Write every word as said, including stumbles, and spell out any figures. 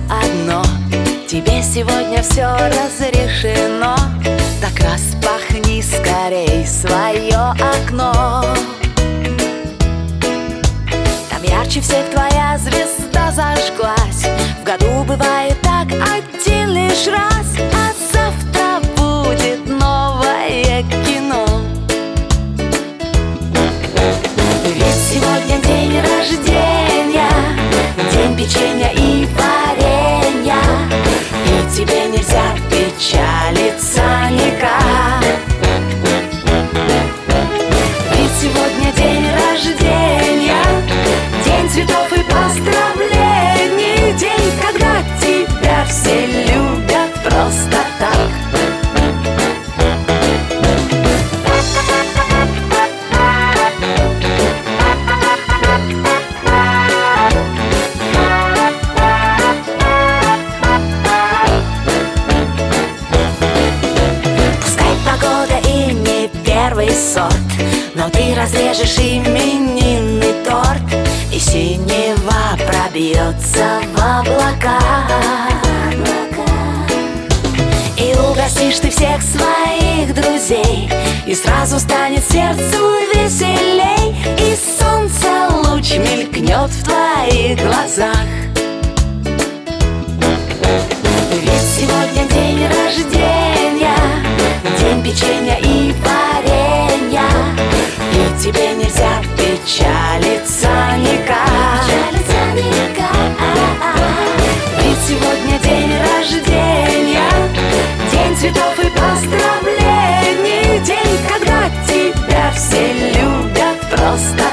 одно: тебе сегодня все разрешено. Так распахни скорей свое окно. Там ярче всех твоя звезда зажглась. В году бывает так один лишь раз, а завтра будет новое кино. Ведь сегодня день рождения, день печенья и варенья, и тебе нельзя печалиться никак. Ведь сегодня день рождения, день цветов и поздравлений, день, когда тебя все любят просто так. Сорт, но ты разрежешь именинный торт, и синева пробьется в облака. И угостишь ты всех своих друзей, и сразу станет сердцу веселей, и солнце луч мелькнет в твоих глазах. Ведь сегодня день рождения, день печенья и варенья, и тебе нельзя печалиться никак. Печалиться никак. Ведь сегодня день рождения, день цветов и поздравлений, день, когда тебя все любят просто